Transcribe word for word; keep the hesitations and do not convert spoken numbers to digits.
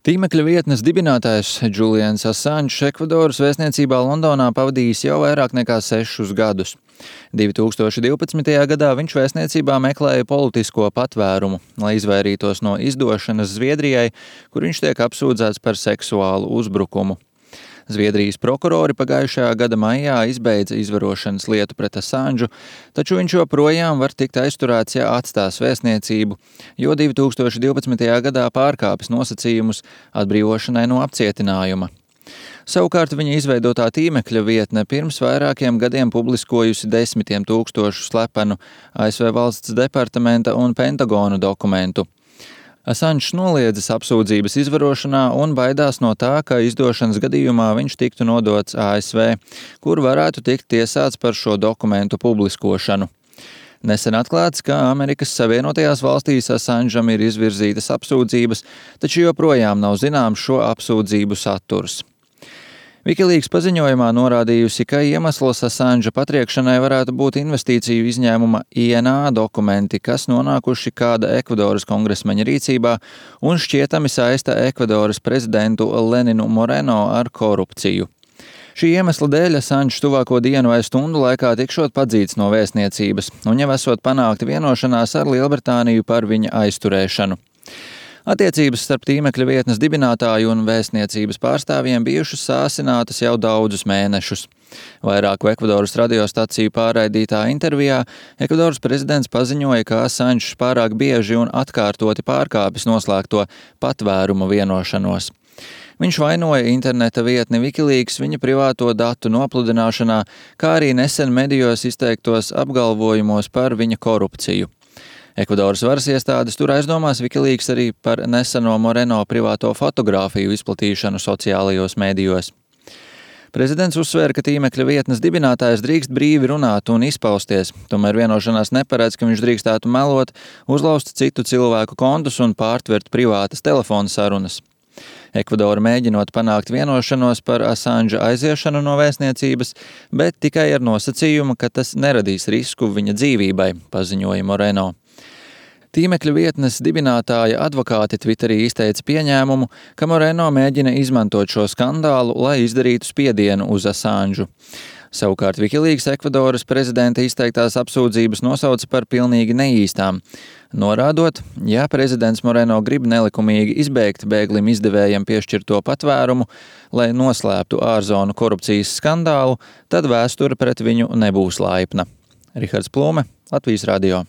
Tīmekļa vietnes dibinātājs Julians Assange Ekvadoras vēstniecībā Londonā pavadījis jau vairāk nekā sešus gadus. divi tūkstoši divpadsmitajā gadā viņš vēstniecībā meklēja politisko patvērumu, lai izvairītos no izdošanas Zviedrijai, kur viņš tiek apsūdzēts par seksuālu uzbrukumu. Zviedrijas prokurori pagājušajā gada maijā izbeidza izvarošanas lietu pret Assangu, taču viņš joprojām var tikt aizturēts, ja atstās vēstniecību, jo divi tūkstoši divpadsmitajā gadā pārkāpis nosacījumus atbrīvošanai no apcietinājuma. Savukārt viņa izveidotā tīmekļa vietne pirms vairākiem gadiem publiskojusi desmitiem tūkstošu slepenu A S V valsts departamenta un Pentagona dokumentu. Assange noliedzis apsūdzības izvarošanā un baidās no tā, ka izdošanas gadījumā viņš tiktu nodots A S V, kur varētu tikt tiesāts par šo dokumentu publiskošanu. Nesen atklāts, ka Amerikas Savienotajās valstīs Assangam ir izvirzītas apsūdzības, taču joprojām nav zināms šo apsūdzību saturs. Wikileaks paziņojumā norādījusi, ka iemesls Assanga patriekšanai varētu būt investīciju izņēmuma I N A dokumenti, kas nonākuši kāda Ekvadoras kongresmeņa rīcībā un šķietami saista Ekvadoras prezidentu Leninu Moreno ar korupciju. Šī iemesla dēļ Assange tuvāko dienu vai stundu laikā tikšot padzīts no vēstniecības un jau esot panākta vienošanās ar Lielbritāniju par viņa aizturēšanu. Attiecības starp tīmekļa vietnes dibinātāju un vēstniecības pārstāvjiem bijušas sāsinātas jau daudzus mēnešus. Vairāku Ekvadoras radiostaciju pārraidītā intervijā Ekvadoras prezidents paziņoja, ka Assange pārāk bieži un atkārtoti pārkāpis noslēgto patvērumu vienošanos. Viņš vainoja interneta vietni Wikileaks viņa privāto datu nopludināšanā, kā arī nesen medijos izteiktos apgalvojumos par viņa korupciju. Ekvadoras varas iestādes tur aizdomās Wikileaks arī par neseno Moreno privāto fotogrāfiju izplatīšanu sociālajos mēdījos. Prezidents uzsvēra, ka tīmekļa vietnes dibinātājs drīkst brīvi runāt un izpausties, tomēr vienošanās neparedz, ka viņš drīkstētu melot, uzlauzt citu cilvēku kontus un pārtvert privātas telefona sarunas. Ekvadora mēģinot panākt vienošanos par Assange aiziešanu no vēstniecības, bet tikai ar nosacījumu, ka tas neradīs risku viņa dzīvībai, paziņoja Moreno. Tīmekļa vietnes dibinātāja advokāti Twitterī izteica pieņēmumu, ka Moreno mēģina izmantot šo skandālu, lai izdarītu spiedienu uz Assangu. Savukārt Wikileaks Ekvadoras prezidenta izteiktās apsūdzības nosauca par pilnīgi neīstām, norādot, ja prezidents Moreno grib nelikumīgi izbēgt bēglim izdevējam piešķirto patvērumu, lai noslēptu ārzonu korupcijas skandālu, tad vēsture pret viņu nebūs laipna. Rihards Plūme, Latvijas radio.